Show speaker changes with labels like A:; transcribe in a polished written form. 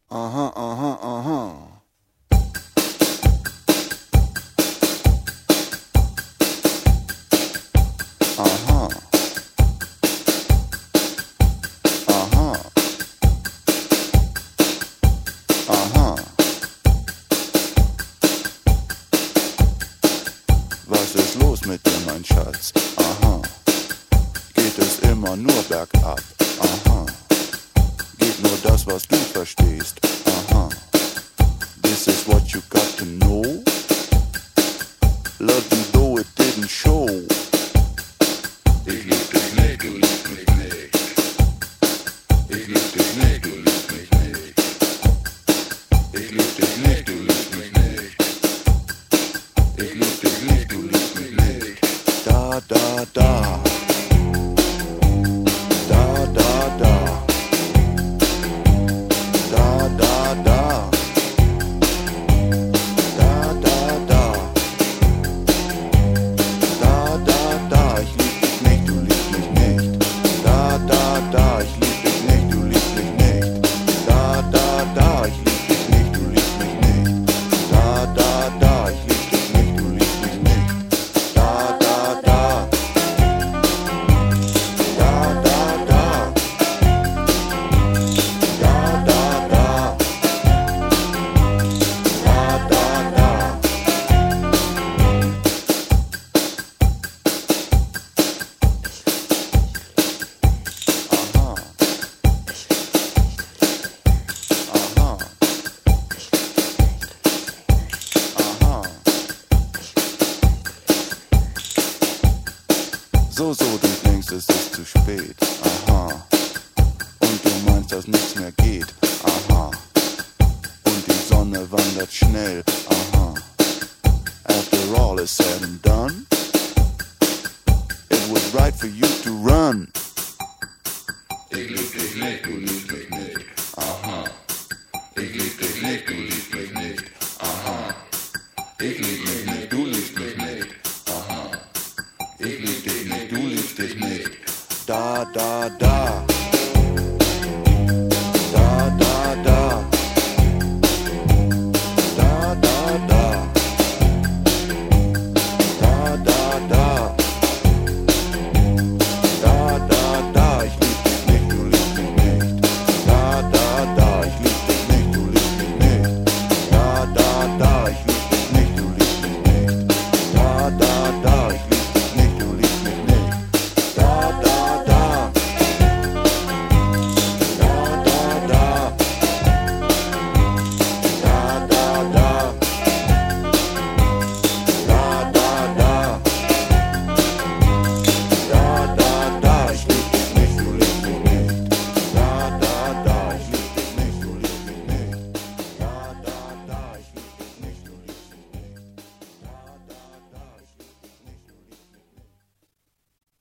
A: Aha, aha, aha. Aha. Aha. Aha. Was ist los mit dir, mein Schatz? Aha. Geht es immer nur bergab? Aha. Geht nur das, was du verstehst? Aha. This is what you got to know. Love you though it didn't show. Ich lieb dich nicht, du liebst mich nicht. Ich lieb dich nicht, du liebst mich nicht. Ich lieb dich nicht, du liebst mich nicht. Ich lieb dich nicht, du liebst mich nicht. Da, da, da. Da, da, da. Da, da, da. Da, da, da. Da, da, da. Ich lieb dich nicht, du liebst mich nicht. Da, da, da. Ich lieb dich nicht, du liebst mich nicht. Da, da, da. Ich lieb dich nicht, du liebst mich nicht. Da, da, da. Ich lieb dich nicht, du liebst mich nicht. Da, da, da. Da, da, da. Da, da, da. Da, da, da. Aha. Aha. Aha. So, du denkst, es ist zu spät. Aha. Und du meinst, dass nichts mehr geht. Aha. Und die Sonne wandert schnell. Aha. After all is said and done, it was right for you to run. Ich lieb dich nicht, du liebst mich nicht.